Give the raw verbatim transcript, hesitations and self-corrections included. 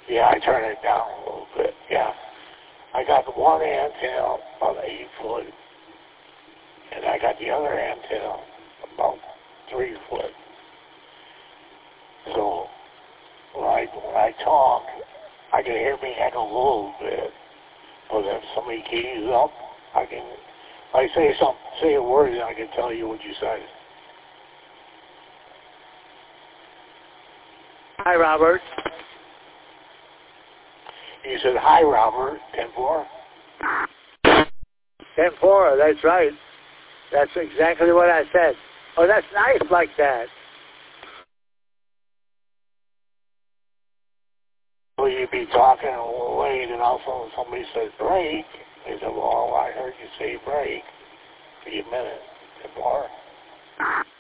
Yeah, I turn it down a little bit, yeah. I got the one antenna about eight foot, and I got the other antenna about three foot. So when I, when I talk, I can hear me echo a little bit, but if somebody keys up, I can, if I say something, say a word, and I can tell you what you said. Hi, Robert. You said, hi, Robert, ten four. ten four, that's right. That's exactly what I said. Oh, that's nice like that. Well, you'd be talking a little late, and all of a sudden somebody says break. They said, well, I heard you say break. Be a minute, ten four.